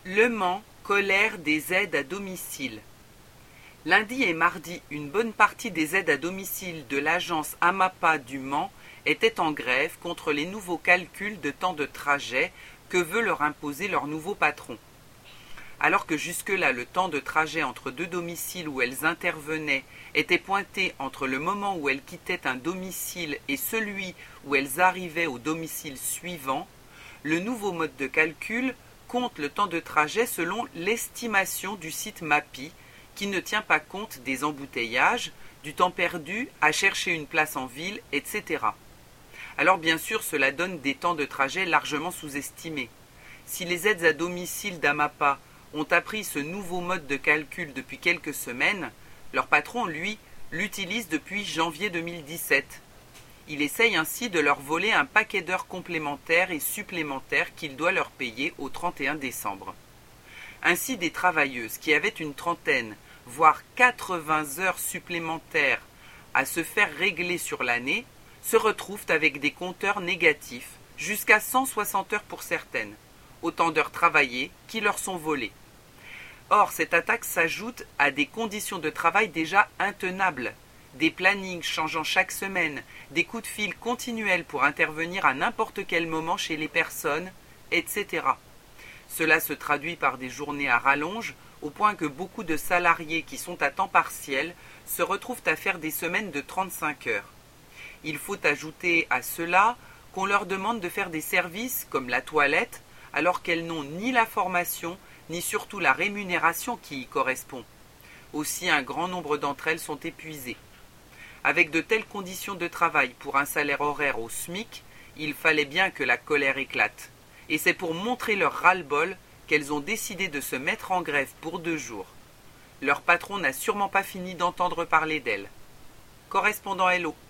Le Mans, colère des aides à domicile. Lundi et mardi, une bonne partie des aides à domicile de l'agence AMAPA du Mans étaient en grève contre les nouveaux calculs de temps de trajet que veut leur imposer leur nouveau patron. Alors que jusque-là, le temps de trajet entre deux domiciles où elles intervenaient était pointé entre le moment où elles quittaient un domicile et celui où elles arrivaient au domicile suivant, le nouveau mode de calcul compte le temps de trajet selon l'estimation du site MAPI, qui ne tient pas compte des embouteillages, du temps perdu à chercher une place en ville, etc. Alors bien sûr, cela donne des temps de trajet largement sous-estimés. Si les aides à domicile d'AMAPA ont appris ce nouveau mode de calcul depuis quelques semaines, leur patron, lui, l'utilise depuis janvier 2017. Il essaye ainsi de leur voler un paquet d'heures complémentaires et supplémentaires qu'il doit leur payer au 31 décembre. Ainsi, des travailleuses qui avaient une trentaine, voire 80 heures supplémentaires à se faire régler sur l'année, se retrouvent avec des compteurs négatifs, jusqu'à 160 heures pour certaines, autant d'heures travaillées qui leur sont volées. Or, cette attaque s'ajoute à des conditions de travail déjà intenables, des plannings changeant chaque semaine, des coups de fil continuels pour intervenir à n'importe quel moment chez les personnes, etc. Cela se traduit par des journées à rallonge, au point que beaucoup de salariés qui sont à temps partiel se retrouvent à faire des semaines de 35 heures. Il faut ajouter à cela qu'on leur demande de faire des services comme la toilette, alors qu'elles n'ont ni la formation, ni surtout la rémunération qui y correspond. Aussi, un grand nombre d'entre elles sont épuisées. Avec de telles conditions de travail pour un salaire horaire au SMIC, il fallait bien que la colère éclate. Et c'est pour montrer leur ras-le-bol qu'elles ont décidé de se mettre en grève pour 2 jours. Leur patron n'a sûrement pas fini d'entendre parler d'elles. Correspondant Hello.